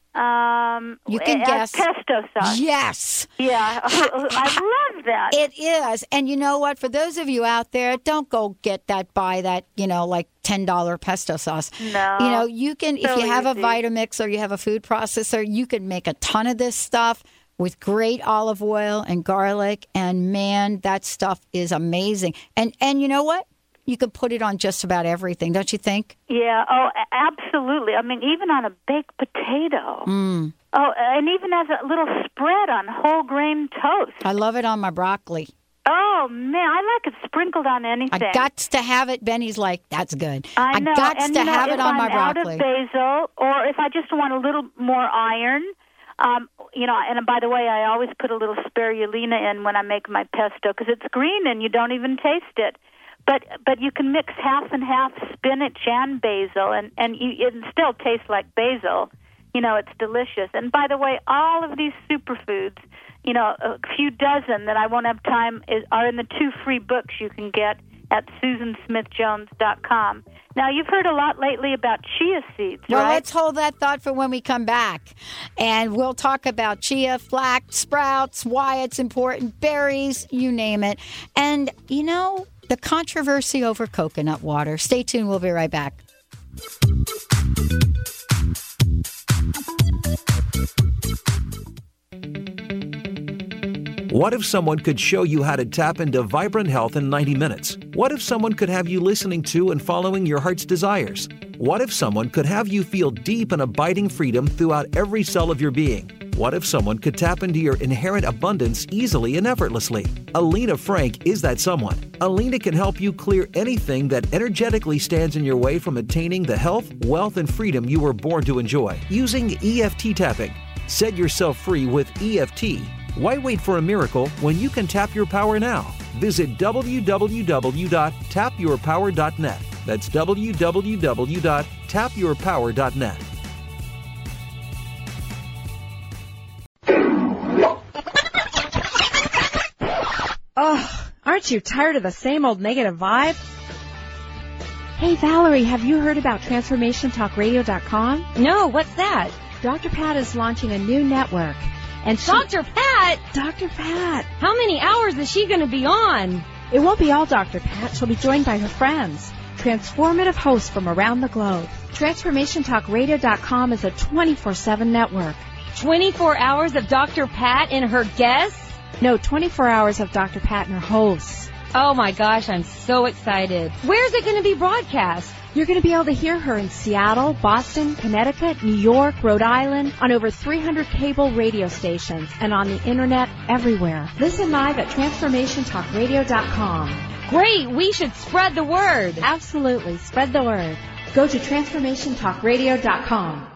You can guess. Pesto sauce. Yes. Yeah, I love that. It is. And you know what? For those of you out there, don't go buy that, like $10 pesto sauce. No. You can, if So you have a easy. Vitamix or you have a food processor, you can make a ton of this stuff with great olive oil and garlic. And man, that stuff is amazing. And you know what? You can put it on just about everything, don't you think? Yeah, absolutely. I mean, even on a baked potato. Mm. Oh, and even as a little spread on whole grain toast. I love it on my broccoli. Oh, man, I like it sprinkled on anything. I got to have it. Benny's like, that's good. I know. got and, to have if it on I'm my broccoli. out of basil, or if I just want a little more iron, and by the way, I always put a little spirulina in when I make my pesto because it's green and you don't even taste it. But you can mix half and half spinach and basil, and it still tastes like basil. It's delicious. And by the way, all of these superfoods, a few dozen that I won't have time, are in the 2 free books you can get at SusanSmithJones.com. Now, you've heard a lot lately about chia seeds, Well, right? let's hold that thought for when we come back. And we'll talk about chia, flax, sprouts, why it's important, berries, you name it. And, the controversy over coconut water. Stay tuned. We'll be right back. What if someone could show you how to tap into vibrant health in 90 minutes? What if someone could have you listening to and following your heart's desires? What if someone could have you feel deep and abiding freedom throughout every cell of your being? What if someone could tap into your inherent abundance easily and effortlessly? Alina Frank is that someone. Alina can help you clear anything that energetically stands in your way from attaining the health, wealth, and freedom you were born to enjoy using EFT tapping. Set yourself free with EFT. Why wait for a miracle when you can tap your power now? Visit www.tapyourpower.net. That's www.tapyourpower.net. Oh, aren't you tired of the same old negative vibe? Hey, Valerie, have you heard about TransformationTalkRadio.com? No, what's that? Dr. Pat is launching a new network. And Dr. Pat? Dr. Pat. How many hours is she going to be on? It won't be all Dr. Pat. She'll be joined by her friends, transformative hosts from around the globe. TransformationTalkRadio.com is a 24/7 network. 24 hours of Dr. Pat and her guests? No, 24 hours of Dr. Pat and her hosts. Oh my gosh, I'm so excited. Where's it going to be broadcast? You're going to be able to hear her in Seattle, Boston, Connecticut, New York, Rhode Island, on over 300 cable radio stations, and on the internet everywhere. Listen live at TransformationTalkRadio.com. Great, we should spread the word. Absolutely, spread the word. Go to TransformationTalkRadio.com.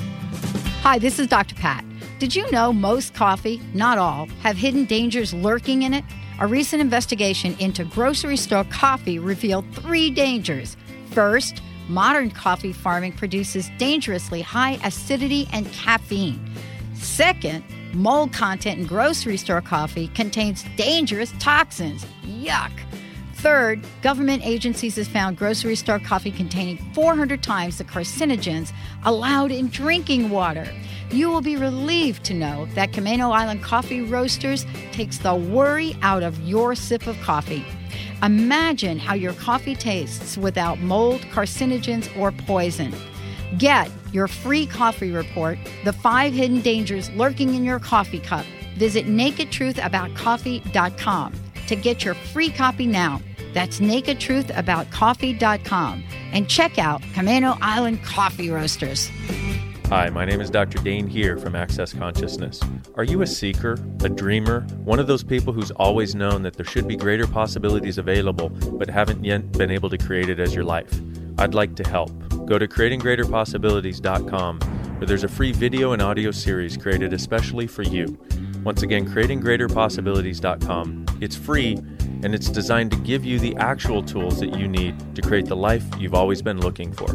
Hi, this is Dr. Pat. Did you know most coffee, not all, have hidden dangers lurking in it? A recent investigation into grocery store coffee revealed 3 dangers. First, modern coffee farming produces dangerously high acidity and caffeine. Second, mold content in grocery store coffee contains dangerous toxins. Yuck! Third, government agencies have found grocery store coffee containing 400 times the carcinogens allowed in drinking water. You will be relieved to know that Camino Island Coffee Roasters takes the worry out of your sip of coffee. Imagine how your coffee tastes without mold, carcinogens, or poison. Get your free coffee report, The 5 Hidden Dangers Lurking in Your Coffee Cup. Visit nakedtruthaboutcoffee.com to get your free copy now. That's nakedtruthaboutcoffee.com. And check out Camino Island Coffee Roasters. Hi, my name is Dr. Dane here from Access Consciousness. Are you a seeker, a dreamer, one of those people who's always known that there should be greater possibilities available but haven't yet been able to create it as your life? I'd like to help. Go to creatinggreaterpossibilities.com where there's a free video and audio series created especially for you. Once again, creatinggreaterpossibilities.com. It's free and it's designed to give you the actual tools that you need to create the life you've always been looking for.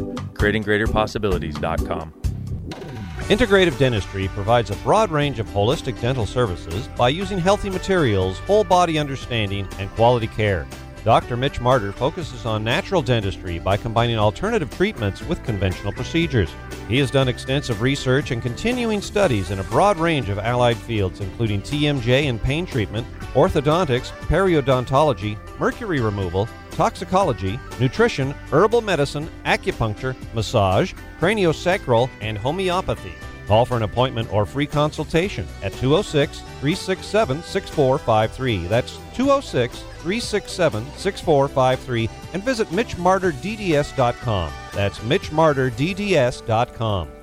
creatinggreaterpossibilities.com. Integrative Dentistry provides a broad range of holistic dental services by using healthy materials, whole body understanding, and quality care. Dr. Mitch Martyr focuses on natural dentistry by combining alternative treatments with conventional procedures. He has done extensive research and continuing studies in a broad range of allied fields, including TMJ and pain treatment, orthodontics, periodontology, mercury removal, toxicology, nutrition, herbal medicine, acupuncture, massage, craniosacral, and homeopathy. Call for an appointment or free consultation at 206-367-6453. That's 206-367-6453. And visit MitchMartyrDDS.com. That's MitchMartyrDDS.com.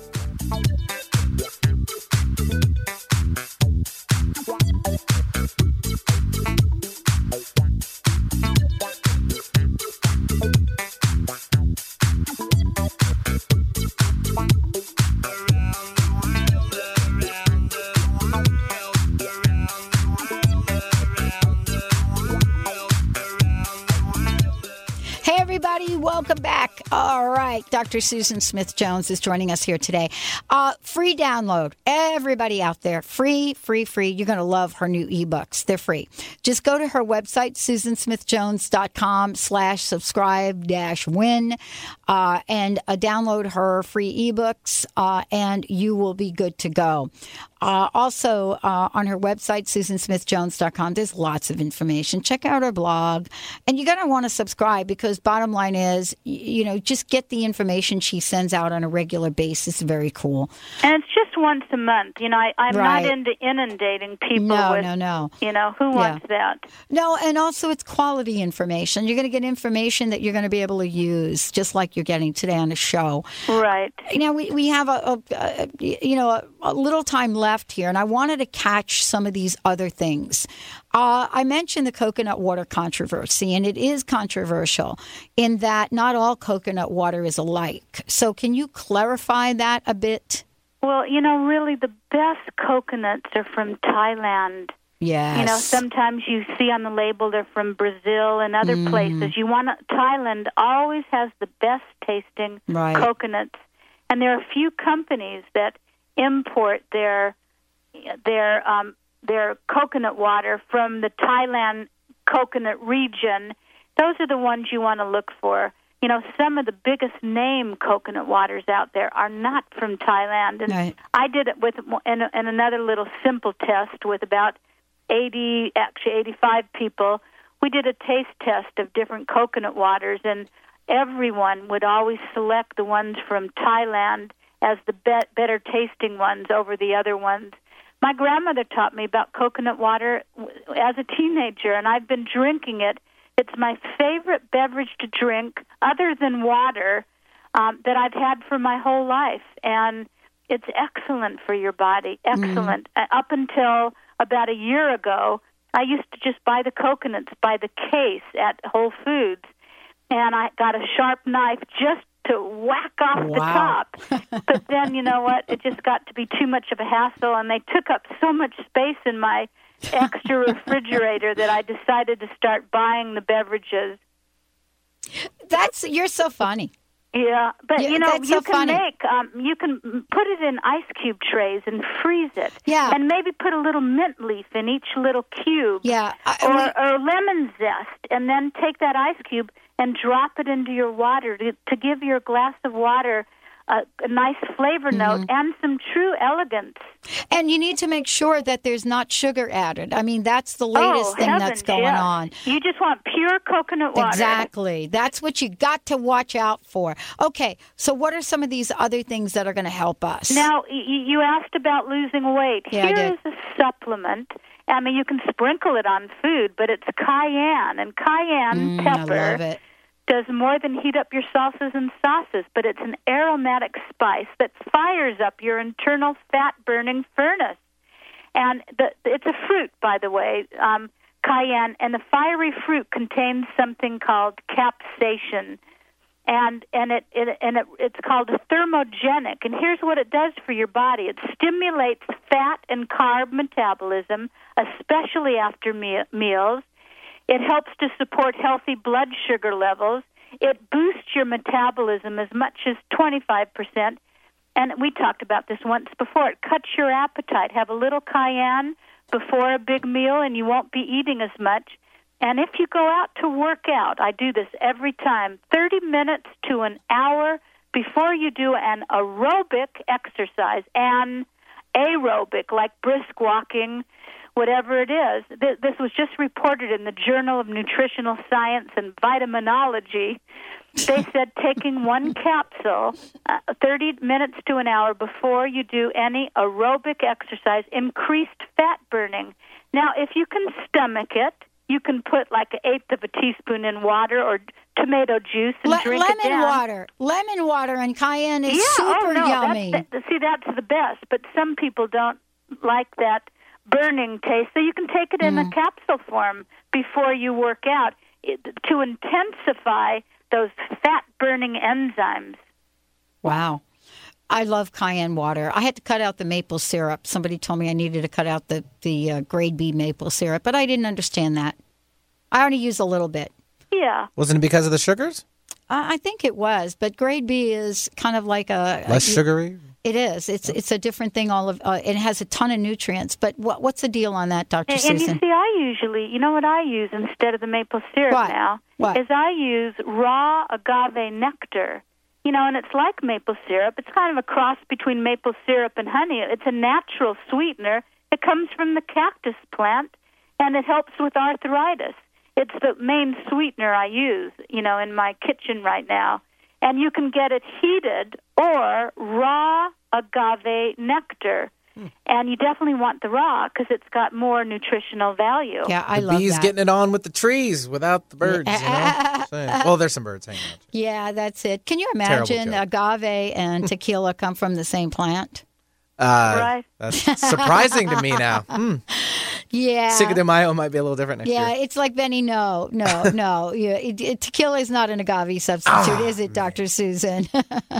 Welcome back. All right. Dr. Susan Smith-Jones is joining us here today. Free download. Everybody out there. Free. You're going to love her new ebooks. They're free. Just go to her website, susansmithjones.com/subscribe-win, and download her free ebooks, and you will be good to go. Also, on her website, susansmithjones.com, there's lots of information. Check out her blog. And you're going to want to subscribe because bottom line is, just get the information she sends out on a regular basis. Very cool. And it's just once a month. You know, I'm Right. not into inundating people No, with, no. you know, who wants that? No, and also it's quality information. You're going to get information that you're going to be able to use, just like you're getting today on the show. Right. You know, we have a little time left here, and I wanted to catch some of these other things. I mentioned the coconut water controversy, and it is controversial in that not all coconut water is alike. So can you clarify that a bit? Well, you know, really the best coconuts are from Thailand. Yes. You know, sometimes you see on the label they're from Brazil and other places. Thailand always has the best tasting Right. coconuts, and there are a few companies that import their coconut water from the Thailand coconut region. Those are the ones you want to look for. You know, some of the biggest name coconut waters out there are not from Thailand. And Right. I did it in another little simple test with about 85 people. We did a taste test of different coconut waters, and everyone would always select the ones from Thailand as the better tasting ones over the other ones. My grandmother taught me about coconut water as a teenager, and I've been drinking it. It's my favorite beverage to drink, other than water, that I've had for my whole life. And it's excellent for your body, excellent. Up until about a year ago, I used to just buy the coconuts by the case at Whole Foods, and I got a sharp knife just to whack off the top. But then, you know what, it just got to be too much of a hassle, and they took up so much space in my extra refrigerator that I decided to start buying the beverages. You're so funny. Yeah, but Yeah, you know, that's you so can funny. you can put it in ice cube trays and freeze it. Yeah. And maybe put a little mint leaf in each little cube. Yeah. Or lemon zest, and then take that ice cube and drop it into your water to give your glass of water a nice flavor note and some true elegance. And you need to make sure that there's not sugar added. I mean, that's the latest thing that's heavens, going yes. on. You just want pure coconut water. Exactly. That's what you got to watch out for. Okay, so what are some of these other things that are going to help us? Now, you asked about losing weight. Yeah, I Here did. is a supplement. I mean, you can sprinkle it on food, but it's cayenne. And cayenne pepper I love it. does more than heat up your salsas and sauces, but it's an aromatic spice that fires up your internal fat-burning furnace. And it's a fruit, by the way, cayenne, and the fiery fruit contains something called capsaicin, and it's called a thermogenic. And here's what it does for your body: it stimulates fat and carb metabolism, especially after meals. It helps to support healthy blood sugar levels. It boosts your metabolism as much as 25%. And we talked about this once before. It cuts your appetite. Have a little cayenne before a big meal, and you won't be eating as much. And if you go out to work out, I do this every time, 30 minutes to an hour before you do an aerobic exercise, an aerobic, like brisk walking, whatever it is. This was just reported in the Journal of Nutritional Science and Vitaminology. They said taking one capsule 30 minutes to an hour before you do any aerobic exercise increased fat burning. Now, if you can stomach it, you can put like an eighth of a teaspoon in water or tomato juice and drink it down. Lemon water and cayenne is Yeah, super yummy. That's the best, but some people don't like that burning taste, so you can take it in a capsule form before you work out to intensify those fat-burning enzymes. Wow. I love cayenne water. I had to cut out the maple syrup. Somebody told me I needed to cut out the grade B maple syrup, but I didn't understand that. I only use a little bit. Yeah. Wasn't it because of the sugars? I think it was, but grade B is kind of like Less sugary? It is. It's a different thing. It has a ton of nutrients. But what's the deal on that, Dr. Susan? And you see, I usually, you know what I use instead of the maple syrup now? What? Is I use raw agave nectar. You know, and it's like maple syrup. It's kind of a cross between maple syrup and honey. It's a natural sweetener. It comes from the cactus plant, and it helps with arthritis. It's the main sweetener I use, you know, in my kitchen right now. And you can get it heated or raw agave nectar. And you definitely want the raw because it's got more nutritional value. Yeah, I love that. The bees getting it on with the trees without the birds, you know? Well, there's some birds hanging out. Yeah, that's it. Can you imagine agave and tequila come from the same plant? Right. That's surprising to me now. Yeah. Cinco de Mayo might be a little different next year. Yeah, it's like Benny. No. Yeah, tequila is not an agave substitute, is it, Dr. Susan?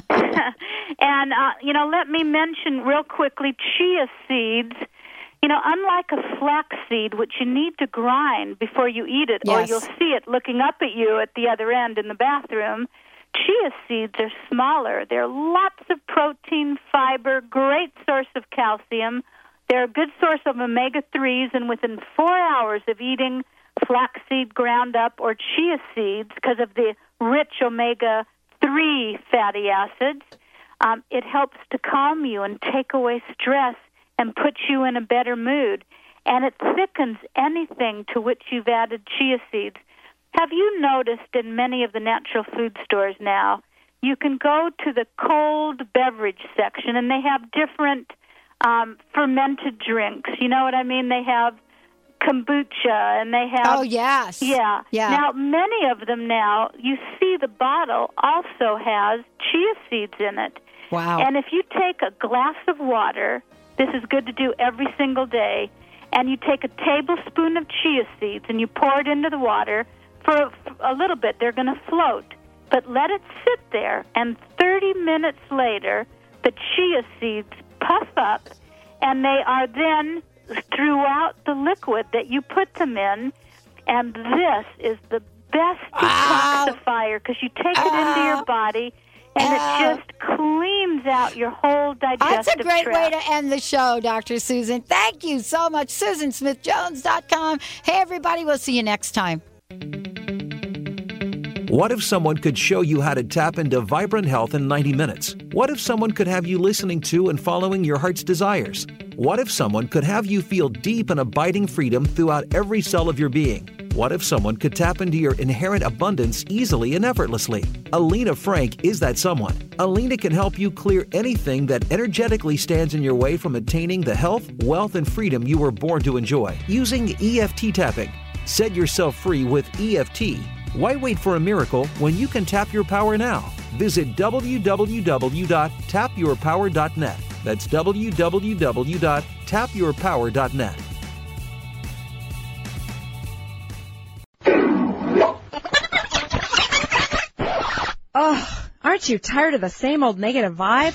And, let me mention real quickly chia seeds. Unlike a flax seed, which you need to grind before you eat it, or you'll see it looking up at you at the other end in the bathroom, chia seeds are smaller. They're lots of protein, fiber, great source of calcium. They're a good source of omega-3s, and within 4 hours of eating flaxseed ground up or chia seeds, because of the rich omega-3 fatty acids, it helps to calm you and take away stress and put you in a better mood. And it thickens anything to which you've added chia seeds. Have you noticed in many of the natural food stores now, you can go to the cold beverage section, and they have different fermented drinks. You know what I mean? They have kombucha, and they have... Oh, yes. Yeah. Now, many of them now, you see the bottle also has chia seeds in it. Wow. And if you take a glass of water, this is good to do every single day, and you take a tablespoon of chia seeds and you pour it into the water for a little bit, they're going to float. But let it sit there, and 30 minutes later, the chia seeds puff up, and they are then throughout the liquid that you put them in, and this is the best detoxifier because you take it into your body, and it just cleans out your whole digestive That's a great tract. way to end the show, Dr. Susan. Thank you so much. SusanSmithJones.com. Hey, everybody, we'll see you next time. What if someone could show you how to tap into vibrant health in 90 minutes? What if someone could have you listening to and following your heart's desires? What if someone could have you feel deep and abiding freedom throughout every cell of your being? What if someone could tap into your inherent abundance easily and effortlessly? Alina Frank is that someone. Alina can help you clear anything that energetically stands in your way from attaining the health, wealth, and freedom you were born to enjoy using EFT tapping. Set yourself free with EFT. Why wait for a miracle when you can tap your power now? Visit www.tapyourpower.net. That's www.tapyourpower.net. Oh, aren't you tired of the same old negative vibe?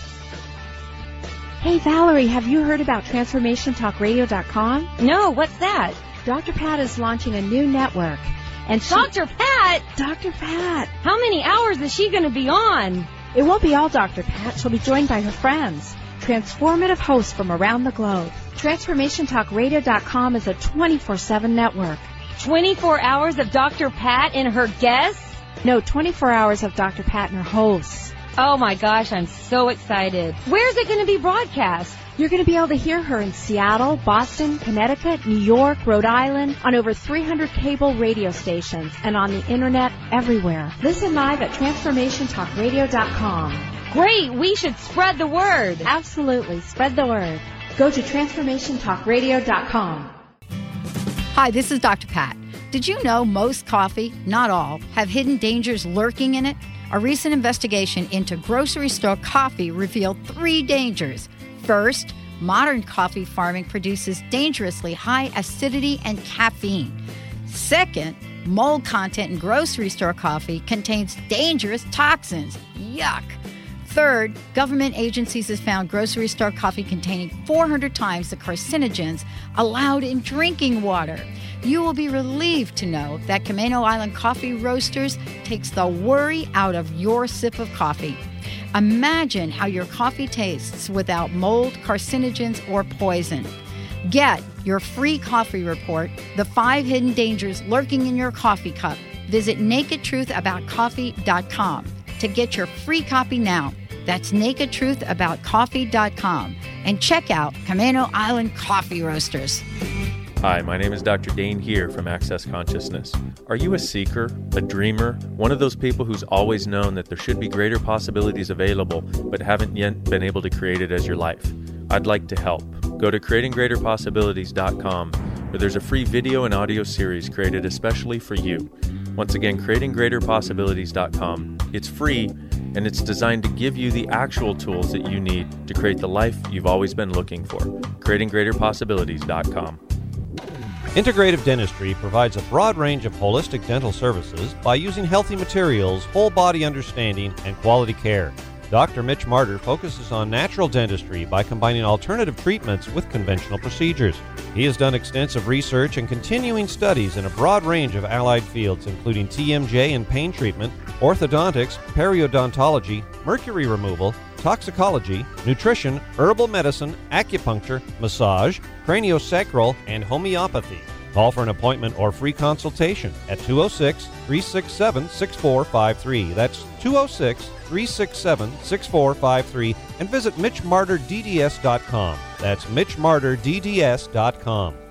Hey, Valerie, have you heard about TransformationTalkRadio.com? No, what's that? Dr. Pat is launching a new network. And Dr. Pat? Dr. Pat. How many hours is she going to be on? It won't be all Dr. Pat. She'll be joined by her friends, transformative hosts from around the globe. TransformationTalkRadio.com is a 24/7 network. 24 hours of Dr. Pat and her guests? No, 24 hours of Dr. Pat and her hosts. Oh my gosh, I'm so excited. Where's it going to be broadcast? You're going to be able to hear her in Seattle, Boston, Connecticut, New York, Rhode Island, on over 300 cable radio stations, and on the internet everywhere. Listen live at TransformationTalkRadio.com. Great, we should spread the word. Absolutely, spread the word. Go to TransformationTalkRadio.com. Hi, this is Dr. Pat. Did you know most coffee, not all, have hidden dangers lurking in it? A recent investigation into grocery store coffee revealed 3 dangers. First, modern coffee farming produces dangerously high acidity and caffeine. Second, mold content in grocery store coffee contains dangerous toxins. Yuck. Third, government agencies have found grocery store coffee containing 400 times the carcinogens allowed in drinking water. You will be relieved to know that Camino Island Coffee Roasters takes the worry out of your sip of coffee. Imagine how your coffee tastes without mold, carcinogens, or poison. Get your free coffee report, The 5 Hidden Dangers Lurking in Your Coffee Cup. Visit NakedTruthAboutCoffee.com to get your free copy now. That's NakedTruthAboutCoffee.com. And check out Camino Island Coffee Roasters. Hi, my name is Dr. Dane here from Access Consciousness. Are you a seeker, a dreamer, one of those people who's always known that there should be greater possibilities available but haven't yet been able to create it as your life? I'd like to help. Go to creatinggreaterpossibilities.com where there's a free video and audio series created especially for you. Once again, creatinggreaterpossibilities.com. It's free and it's designed to give you the actual tools that you need to create the life you've always been looking for. creatinggreaterpossibilities.com. Integrative Dentistry provides a broad range of holistic dental services by using healthy materials, whole body understanding, and quality care. Dr. Mitch Martyr focuses on natural dentistry by combining alternative treatments with conventional procedures. He has done extensive research and continuing studies in a broad range of allied fields, including TMJ and pain treatment, orthodontics, periodontology, mercury removal, toxicology, nutrition, herbal medicine, acupuncture, massage, craniosacral, and homeopathy. Call for an appointment or free consultation at 206-367-6453. That's 206-367-6453, and visit MitchMartyrDDS.com. That's MitchMartyrDDS.com.